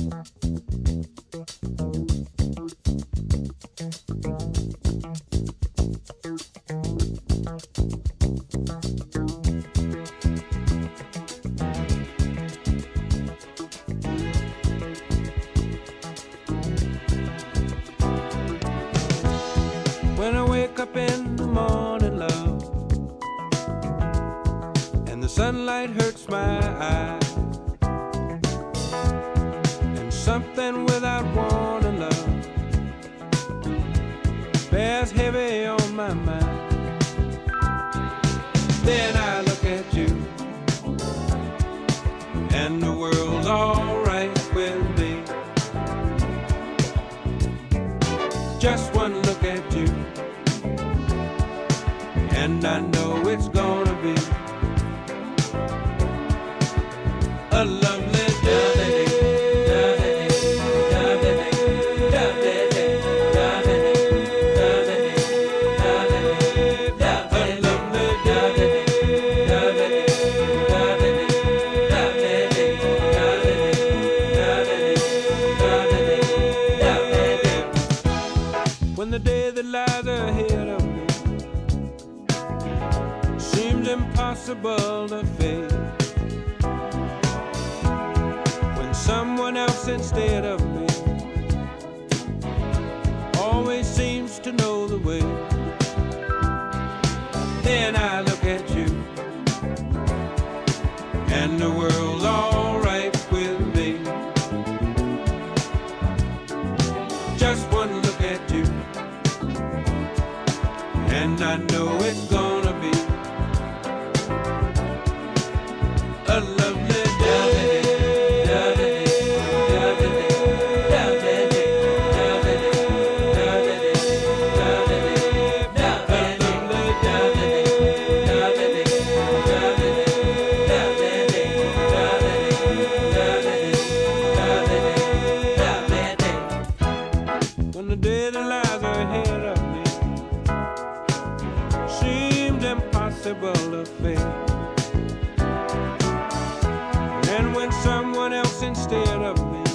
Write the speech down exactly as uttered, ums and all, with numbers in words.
When I wake up in the morning, love, and the sunlight hurts my eyes, and something without warning, love, bears heavy on my mind. Then I look at you, and the world's alright with me. Just one look at you, and I know it's gonna be a lovely day. When the day that lies ahead of me seems impossible to face, when someone else instead of me always seems to know the way, then I look at you, and the world's alright with me. Just one look at you, and I know it's gonna be a lovely day. When the day that lies ahead of me seems impossible to face, and when someone else instead of me